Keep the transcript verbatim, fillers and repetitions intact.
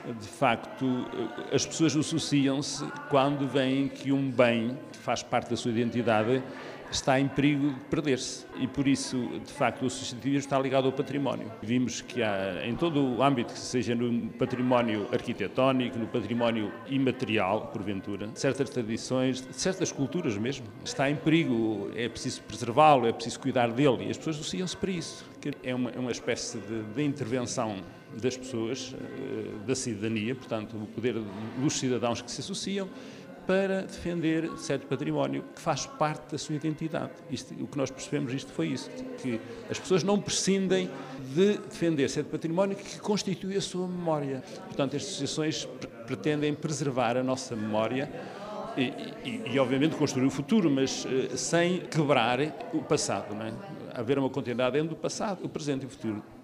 De facto, as pessoas associam-se quando veem que um bem que faz parte da sua identidade está em perigo de perder-se. E por isso, de facto, o associativismo está ligado ao património. Vimos que há, em todo o âmbito, seja no património arquitetónico, no património imaterial, porventura, certas tradições, certas culturas mesmo, está em perigo, é preciso preservá-lo, é preciso cuidar dele, e as pessoas associam-se para isso. É uma, é uma espécie de, de intervenção das pessoas, da cidadania, portanto, o poder dos cidadãos que se associam para defender certo património que faz parte da sua identidade. Isto, o que nós percebemos isto foi isso, que as pessoas não prescindem de defender certo património que constitui a sua memória. Portanto, as associações pretendem preservar a nossa memória e, e, e obviamente, construir o futuro, mas uh, sem quebrar o passado, não é? Haver uma continuidade entre o passado, o presente e o futuro.